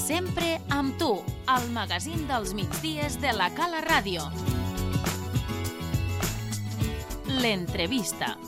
Sempre amb tu, al magazín dels migdies de la Cala Ràdio. L'entrevista.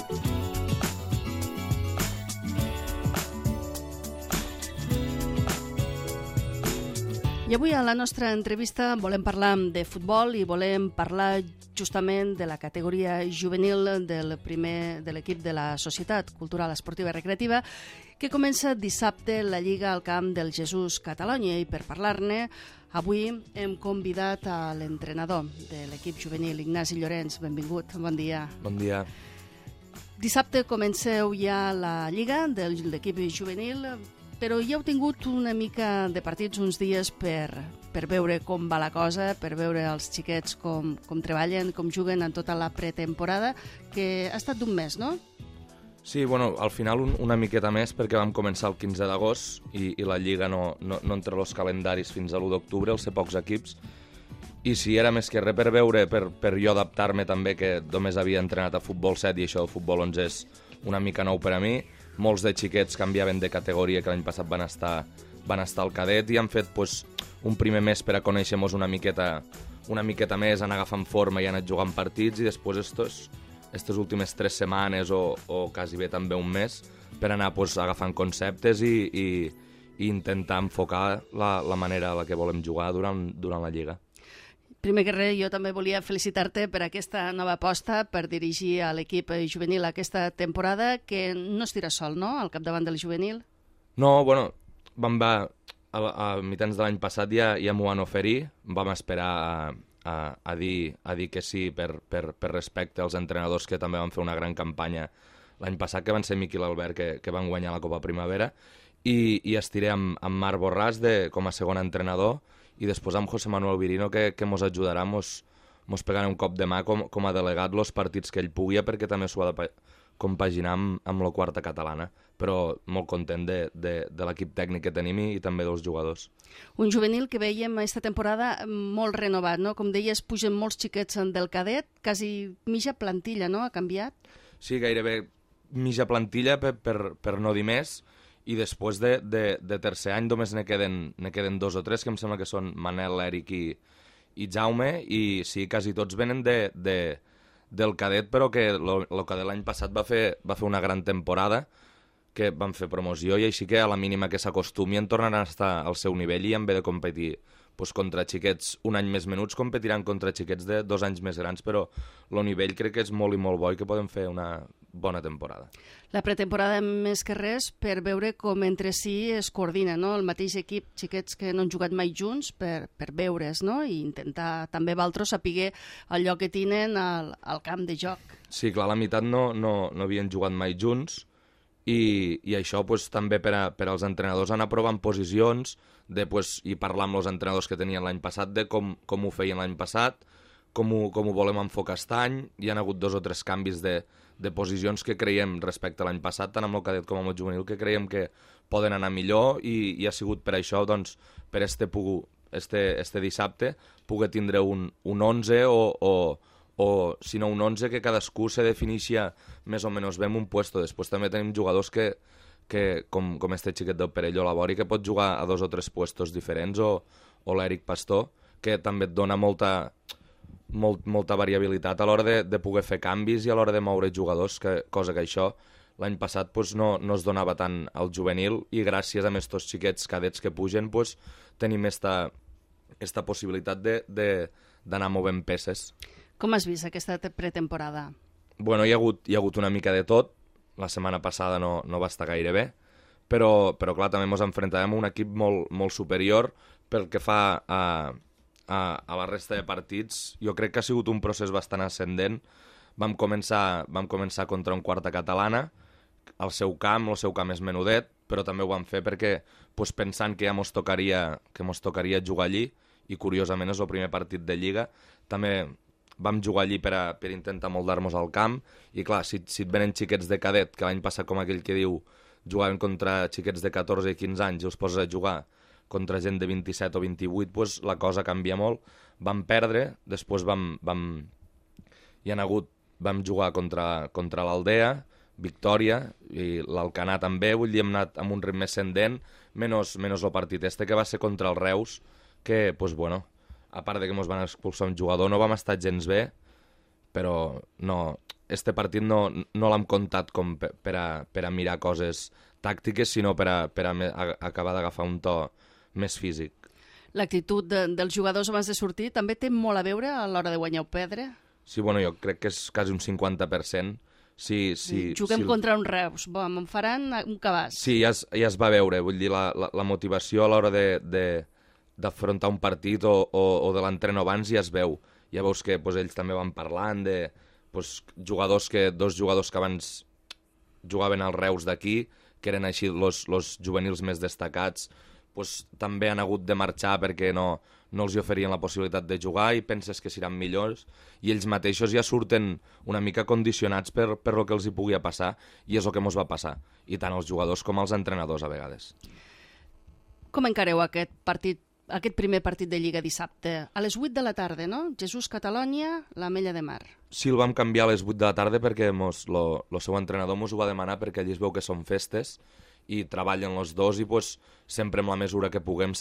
I avui a la nostra entrevista volem parlar de futbol i volem parlar justament de la categoria juvenil de l'equip de la Societat Cultural Esportiva i Recreativa, que comença dissabte la Lliga al camp del Jesús Catalunya. I per parlar-ne, avui hem convidat a l'entrenador de l'equip juvenil, Ignasi Llorenç. Benvingut, bon dia. Bon dia. Dissabte comenceu ja la Lliga de l'equip juvenil, però ja heu tingut una mica de partits uns dies per veure com va la cosa, per veure els xiquets com treballen, com juguen en tota la pretemporada, que ha estat d'un mes, no? Sí, bueno, al final una miqueta més perquè vam començar el 15 d'agost i la Lliga no entra als calendaris fins a l'1 d'octubre, al ser pocs equips, i sí, era més que res per veure, per jo adaptar-me també, que només havia entrenat a futbol 7 i això del futbol 11 és una mica nou per a mi. Molts de xiquets canviaven de categoria, que l'any passat van estar al cadet, i han fet un primer mes per a conèixer-nos una miqueta més, anar agafant forma i anar jugant partits, i després estes últimes 3 setmanes o quasi bé també un mes per anar agafant conceptes i intentar enfocar la manera a la que volem jugar durant la Lliga. Primer que res, jo també volia felicitar-te per aquesta nova aposta per dirigir a l'equip juvenil aquesta temporada, que no estira sol, no?, al capdavant del juvenil. No, bueno, a mitjans de l'any passat ja m'ho van oferir, vam esperar a dir que sí per respecte als entrenadors que també van fer una gran campanya l'any passat, que van ser Miquel Albert, que van guanyar la Copa Primavera, i estiré amb Marc Borràs com a segon entrenador, i després amb José Manuel Virino, que mos ajudarà, mos pegarà un cop de mà com a delegat els partits que ell pugui, perquè també s'ho ha de compaginar amb la quarta catalana, però molt content de l'equip tècnic que tenim i també dels jugadors. Un juvenil que veiem aquesta temporada molt renovat, no? Com deies, pugen molts xiquets del cadet, quasi mitja plantilla, no?, ha canviat? Sí, gairebé mitja plantilla, per no dir més, i després de tercer any només ne queden 2 o 3, que em sembla que són Manel, Eric i Jaume, i sí, quasi tots venen del cadet, però que el cadet l'any passat va fer una gran temporada, que van fer promoció, i així que a la mínima que s'acostumien tornaran a estar al seu nivell, i en vez de competir contra xiquets un any més menuts, competiran contra xiquets de 2 anys més grans, però el nivell crec que és molt i molt bo i que poden fer una bona temporada. La pretemporada més que res per veure com entre si es coordina, no?, el mateix equip, xiquets que no han jugat mai junts, per veure's, no?, i intentar també valtros saber el lloc que tenen al camp de joc. Sí, clar, la meitat no havien jugat mai junts, i això també per als entrenadors anar provant posicions i parlar amb els entrenadors que tenien l'any passat de com ho feien l'any passat, com ho volem enfocar aquest any. Hi ha hagut 2 o 3 canvis de posicions que creiem respecte a l'any passat, tant amb el cadet com amb el juvenil, que creiem que poden anar millor, i ha sigut per això, doncs, per este dissabte, poder tindre un 11 o si no un 11, que cadascú se defineixia més o menys bé en un puesto. Després també tenim jugadors que com este xiquet del Perelló Labori, que pot jugar a 2 o 3 puestos diferents, o l'Eric Pastor, que també et dona molta variabilitat a l'hora de poder fer canvis i a l'hora de moure jugadors, cosa que això l'any passat no es donava tant al juvenil, i gràcies a estos xiquets cadets que pugen tenim esta possibilitat d'anar movent peces. Com has vist aquesta pretemporada? Bueno, hi ha hagut una mica de tot. La setmana passada no va estar gaire bé, però clar, també ens enfrontarem a un equip molt superior pel que fa a la resta de partits. Jo crec que ha sigut un procés bastant ascendent. Vam començar contra un quarta catalana, el seu camp és menudet, però també ho vam fer perquè pensant que ja mos tocaria jugar allí, i curiosament és el primer partit de Lliga, també vam jugar allí per intentar moldar-nos al camp, i clar, si et venen xiquets de cadet, que l'any passat, com aquell que diu, jugaven contra xiquets de 14 i 15 anys i els poses a jugar contra gent de 27 o 28, la cosa canvia molt. Vam perdre, després vam jugar contra l'Aldea, victòria, i l'Alcanar també, vull dir, hem anat amb un ritme ascendent, menys el partit que va ser contra el Reus, que, pues, bueno, a part de que ens van expulsar un jugador, no vam estar gens bé, però no, partit no l'hem comptat com per a mirar coses tàctiques, sinó per a acabar d'agafar un to més físic. L'actitud dels jugadors abans de sortir també té molt a veure a l'hora de guanyar o perdre? Sí, bueno, jo crec que és quasi un 50%. Sí, Juguem contra un Reus, em faran un cabàs. Sí, ja es va veure, vull dir, la motivació a l'hora d'afrontar un partit o de l'entreno abans ja es veu. Ja veus que pues, ells també van parlant de pues, dos jugadors que abans jugaven als Reus d'aquí, que eren així els juvenils més destacats, pues, també han hagut de marxar perquè no els oferien la possibilitat de jugar i penses que seran millors, i ells mateixos ja surten una mica condicionats per el que els hi pugui passar, i és el que ens va passar, i tant els jugadors com els entrenadors a vegades. Com encareu aquest primer partit de Lliga dissabte? A les 8 de la tarda, no? Jesús-Catalònia, l'Ametlla de Mar. Sí, el vam canviar a les 8 de la tarda perquè el seu entrenador ens ho va demanar, perquè allí es veu que són festes i treballen els dos, i pues, sempre amb la mesura que puguem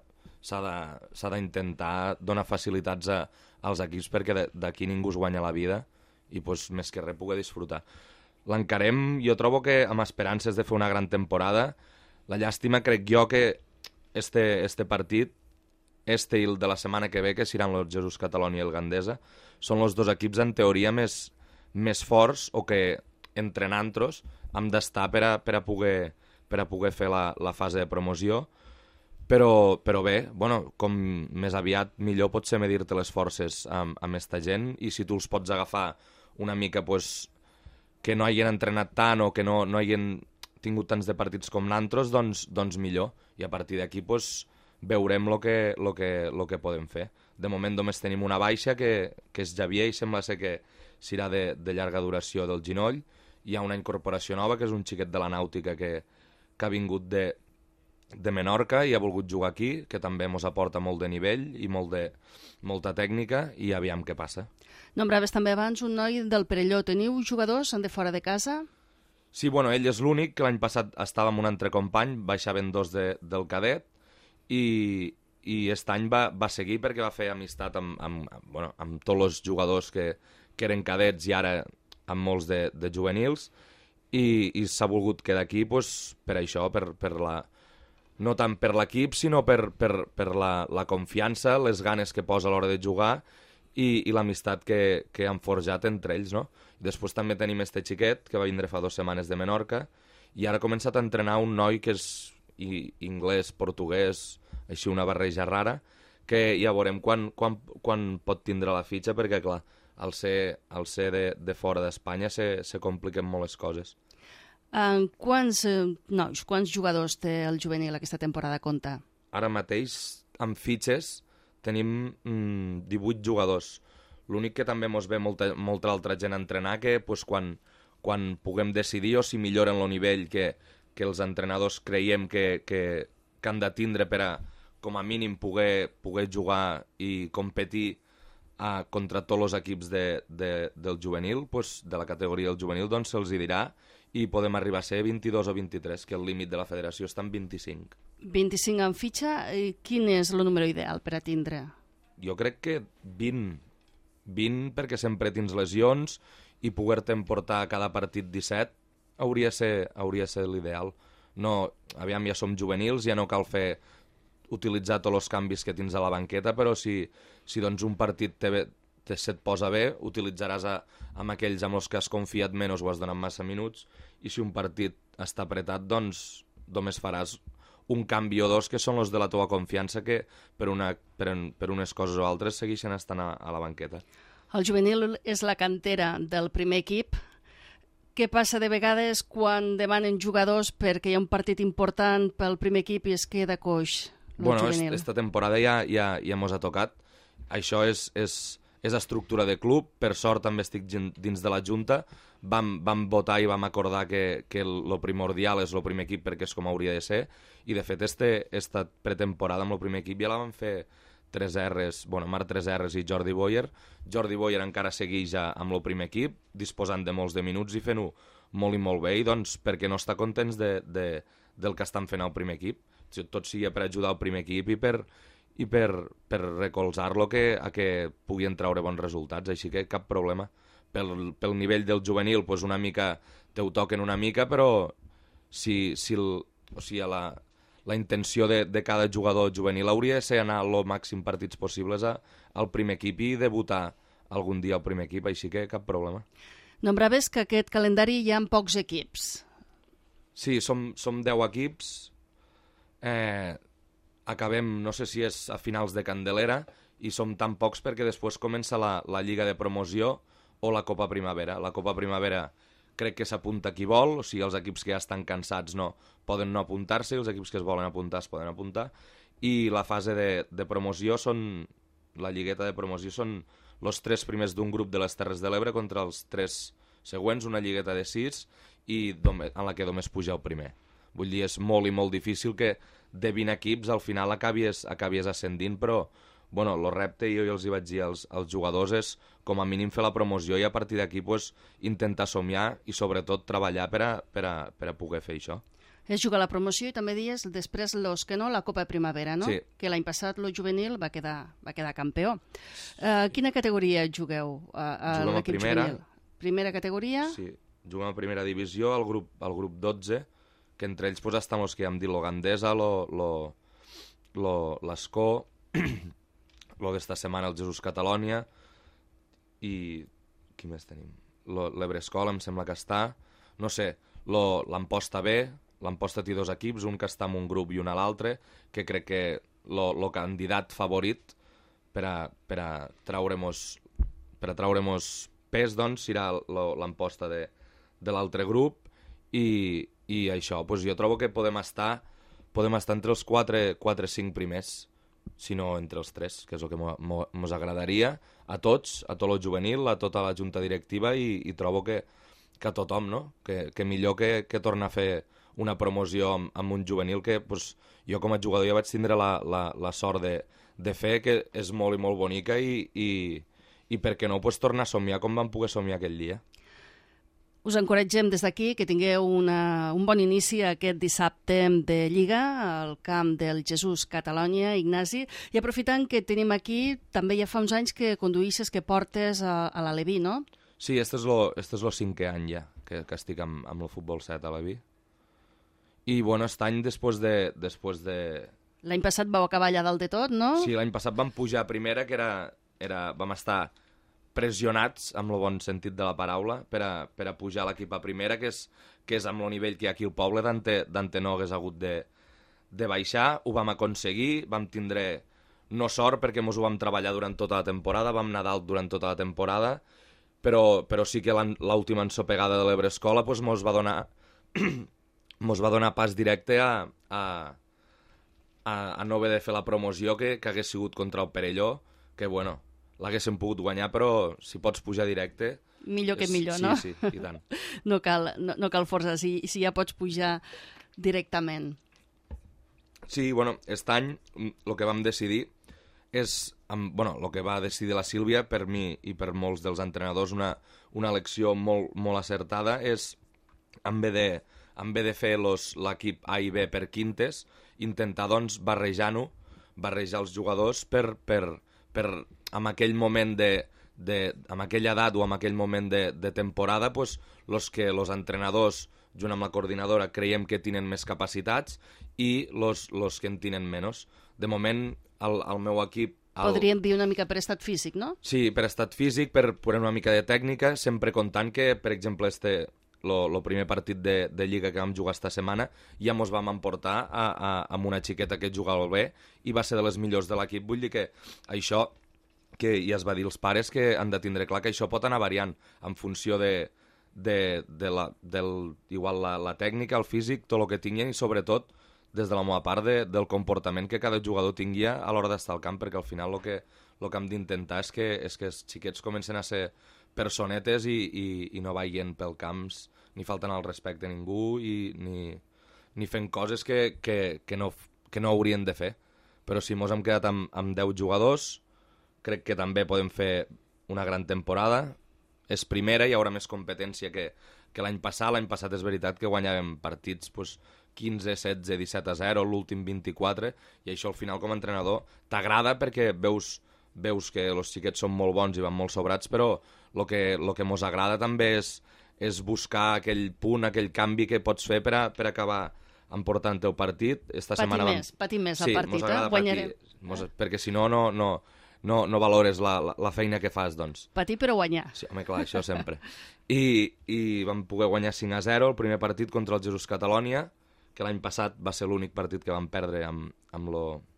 s'ha d'intentar donar facilitats als equips, perquè d'aquí ningú es guanya la vida i pues, més que res poder disfrutar. L'encarem, jo trobo que amb esperances de fer una gran temporada. La llàstima crec jo que este partit, i el de la setmana que ve, que seran el Jesús Catalònia i el Gandesa, són els dos equips en teoria més forts, o que entre nantros hem d'estar per a poder fer la fase de promoció. Però bé, bueno, com més aviat millor pot ser medir-te les forces amb esta gent, i si tu els pots agafar una mica pues, que no hagin entrenat tant o que no hagin tingut tants de partits com nantros, doncs millor, i a partir d'aquí pues, veurem el que podem fer. De moment només tenim una baixa, que és Javier, i sembla ser que serà de llarga duració del ginoll. Hi ha una incorporació nova, que és un xiquet de la Nàutica que ha vingut de Menorca i ha volgut jugar aquí, que també ens aporta molt de nivell i molta tècnica, i aviam què passa. Nombraves també abans un noi del Perelló. Teniu jugadors de fora de casa? Sí, bueno, ell és l'únic, que l'any passat estava amb un altre company, baixaven dos del cadet, i aquest any va seguir perquè va fer amistat amb tots els jugadors que eren cadets i ara amb molts de juvenils, i s'ha volgut quedar aquí pues, per això, no tant per l'equip, sinó per la confiança, les ganes que posa a l'hora de jugar i l'amistat que han forjat entre ells, no? Després també tenim este xiquet, que va vindre fa 2 setmanes de Menorca, i ara ha començat a entrenar un noi que és anglès, portuguès, així una barreja rara, que ja veurem quan pot tindre la fitxa, perquè clar, al ser de fora d'Espanya se compliquen molt les coses. Quants jugadors té el juvenil aquesta temporada a compte? Ara mateix, amb fitxes, tenim 18 jugadors. L'únic que també ens ve molta altra gent a entrenar, que pues, quan puguem decidir o si milloren el nivell que els entrenadors creiem que han de tindre per a, com a mínim, poder jugar i competir contra tots els equips del juvenil, pues, de la categoria del juvenil, doncs se'ls dirà, i podem arribar a ser 22 o 23, que el límit de la federació està en 25. 25 en fitxa, i quin és el número ideal per a tindre? Jo crec que 20 perquè sempre tens lesions, i poder-te emportar a cada partit 17 hauria de ser l'ideal. No, aviam, ja som juvenils, ja no cal utilitzar tots els canvis que tens a la banqueta, però si doncs un partit se't posa bé, utilitzaràs amb aquells amb els que has confiat menys o has donat massa minuts, i si un partit està apretat, doncs només faràs un canvi o dos, que són els de la teva confiança, que per unes coses o altres segueixen estant a la banqueta. El juvenil és la cantera del primer equip. Què passa de vegades quan demanen jugadors perquè hi ha un partit important pel primer equip i es queda coix? Bueno, esta temporada ja mos ha tocat. Això és estructura de club. Per sort també estic dins de la Junta. Vam votar i vam acordar que el primordial és el primer equip, perquè és com hauria de ser. I de fet esta pretemporada amb el primer equip ja la vam fer 3 R's, Marc 3 R's i Jordi Boyer. Jordi Boyer encara segueix amb el primer equip, disposant de molts de minuts i fent-ho molt i molt bé, i doncs perquè no està contents del que estan fent al primer equip. Tot sigui per ajudar el primer equip i per recolzar-lo a que puguin treure bons resultats, així que cap problema. Pel nivell del juvenil, doncs una mica te ho toquen una mica, però la intenció de cada jugador juvenil hauria de ser anar el màxim partits possibles al primer equip i debutar algun dia al primer equip, així que cap problema. Nombraves que aquest calendari hi ha pocs equips. Sí, som 10 equips. Acabem, no sé si és a finals de Candelera, i som tan pocs perquè després comença la Lliga de Promoció o la Copa Primavera. La Copa Primavera crec que s'apunta qui vol, o sigui, els equips que ja estan cansats poden no apuntar-se, i els equips que es volen apuntar es poden apuntar, i la fase de promoció la lligueta de promoció són els 3 primers d'un grup de les Terres de l'Ebre contra els 3 següents, una lligueta de 6, i en la que només puja el primer. Vull dir, és molt i molt difícil que de 20 equips al final acabies ascendint, però el repte, jo els hi vaig dir als jugadors, és com a mínim fer la promoció i a partir d'aquí intentar somiar i sobretot treballar per a poder fer això. És jugar la promoció i també dies després la Copa Primavera, no? Sí. Que l'any passat el juvenil va quedar campió. Quina categoria jugueu a l'equip juvenil? Primera categoria? Sí, juguem a primera divisió, al grup 12, que entre ells estan els que ja hem dit, l'Ogandesa, l'Escó, aquesta setmana el Jesús Catalònia, i qui més tenim? L'Ebrescola em sembla que està, no sé, l'Amposta B, l'Amposta té 2 equips, un que està en un grup i un a l'altre, que crec que el candidat favorit per a treure-mos pes, doncs, serà l'Amposta de l'altre grup, i això, jo trobo que podem estar entre els 4-5 primers, si no entre els 3, que és el que mos agradaria a tots, a tot el juvenil, a tota la junta directiva, i trobo que a tothom, no? Que millor que tornar a fer una promoció amb un juvenil que jo com a jugador ja vaig tindre la sort de fer, que és molt i molt bonica, i per què no tornar a somiar com vam poder somiar aquell dia. Us encoratgem des d'aquí que tingueu un bon inici aquest dissabte de Lliga al camp del Jesús Catalònia, Ignasi, i aprofitant que tenim aquí, també ja fa uns anys que conduïsses, que portes a l'Aleví, no? Sí, este és el 5è any ja que estic amb el futbol 7 a l'Aleví. I aquest any després de... L'any passat vau acabar allà dalt de tot, no? Sí, l'any passat vam pujar a primera, que vam estar pressionats, amb el bon sentit de la paraula, per a pujar l'equip a primera, que és amb el nivell que hi ha aquí al poble, d'ante no hagués hagut de baixar. Ho vam aconseguir, vam tindre no sort perquè ens ho vam treballar durant tota la temporada, vam anar dalt durant tota la temporada, però sí que l'última ensopegada de l'Ebrescola mos va donar pas directe a no haver de fer la promoció que hagués sigut contra el Perelló, que l'haguéssim pogut guanyar, però si pots pujar directe... Millor que millor, no? Sí, i tant. No cal força, si ja pots pujar directament. Sí, aquest any el que vam decidir és, el que va decidir la Sílvia, per mi i per molts dels entrenadors, una elecció molt, molt acertada, és, en vez de fer l'equip A i B per quintes, intentar, doncs, barrejar els jugadors per en aquell moment amb aquella edat o amb aquell moment de temporada, els entrenadors, junt amb la coordinadora, creiem que tenen més capacitats i els que en tenen menys. De moment, el meu equip... Podríem dir una mica per estat físic, no? Sí, per estat físic, per una mica de tècnica, sempre comptant que, per exemple, el primer partit de Lliga que vam jugar esta setmana ja mos vam emportar amb una xiqueta que jugava bé i va ser de les millors de l'equip. Vull dir que això, que ja es va dir als pares, que han de tindre clar que això pot anar variant en funció igual la tècnica, el físic, tot el que tinguin, i sobretot des de la meva part del comportament que cada jugador tingui a l'hora d'estar al camp, perquè al final el que hem d'intentar és que els xiquets comencen a ser personetes i no vagin pel camps ni falten al respecte a ningú ni fent coses que no haurien de fer, però si mos hem quedat amb 10 jugadors, crec que també podem fer una gran temporada. És primera, hi haurà més competència que l'any passat. L'any passat és veritat que guanyàvem partits 15, 16, 17-0, l'últim 24, i això al final com a entrenador t'agrada perquè veus que els xiquets són molt bons i van molt sobrats, però el que mos agrada també és buscar aquell punt, aquell canvi que pots fer per acabar emportant el partit. Patir més el partit, guanyarem. Perquè si no valores la feina que fas, doncs. Patir però guanyar. Sí, home, clar, això sempre. I vam poder guanyar 5-0 el primer partit contra el Jesús Catalònia, que l'any passat va ser l'únic partit que vam perdre amb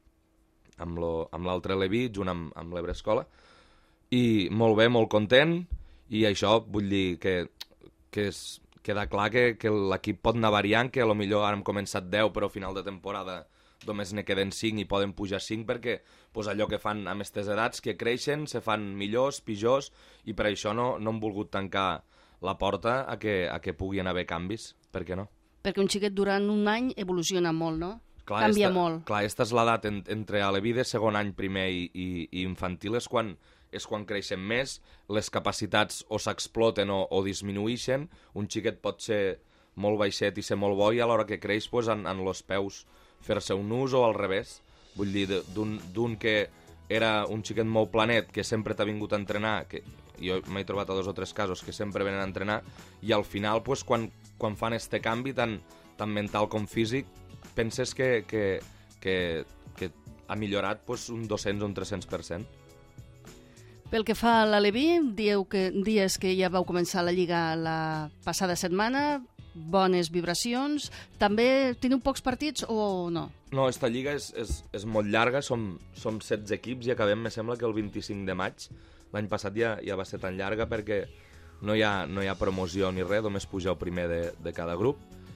l'altre Leví, junt amb l'Ebre Escola. I molt bé, molt content, i això vull dir que queda clar que l'equip pot anar variant, que potser ara hem començat 10, però a final de temporada només ne queden 5 i poden pujar 5 perquè allò que fan amb aquestes edats, que creixen, se fan millors, pitjors, i per això no hem volgut tancar la porta a que puguin haver canvis. Per què no? Perquè un xiquet durant un any evoluciona molt, no? Canvia molt. Clar, aquesta és l'edat entre aleví de segon any primer i infantil, és quan creixen més, les capacitats o s'exploten o disminueixen. Un xiquet pot ser molt baixet i ser molt bo, i a l'hora que creix en els peus fer-se un ús, o al revés. Vull dir, d'un que era un xiquet molt planet, que sempre t'ha vingut a entrenar, que jo m'he trobat a 2 o 3 casos que sempre venen a entrenar, i al final, quan fan este canvi tan mental com físic, penses que ha millorat un 200 o un 300%. Pel que fa a l'Aleví, dies que ja vau començar la Lliga la passada setmana, bones vibracions. També teniu pocs partits o no? No, esta Lliga és molt llarga, som 16 equips i acabem, me sembla que el 25 de maig. L'any passat ja va ser tan llarga perquè no hi ha promoció ni res, només puja el primer de cada grup.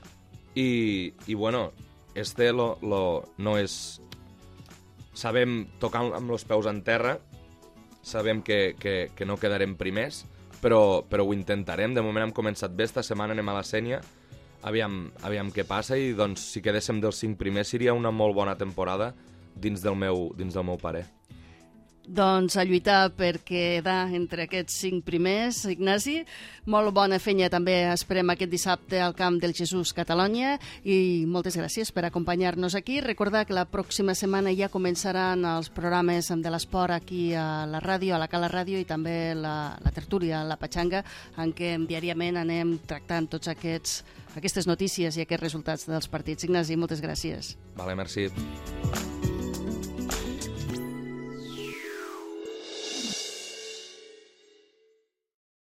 I bueno, no és... Sabem tocar amb els peus en terra, sabem que no quedarem primers, però ho intentarem. De moment hem començat bé, esta setmana anem a la Sénia, aviam què passa, i doncs si quedéssim dels 5 primers seria una molt bona temporada dins del meu parer. Doncs a lluitar per quedar entre aquests 5 primers, Ignasi. Molt bona feina també esperem aquest dissabte al camp del Jesús Catalònia, i moltes gràcies per acompanyar-nos aquí. Recordar que la pròxima setmana ja començaran els programes de l'esport aquí a la ràdio, a la Cala Ràdio, i també la tertúlia, la Patxanga, en què diàriament anem tractant tots aquestes notícies i aquests resultats dels partits. Ignasi, moltes gràcies. Vale, merci.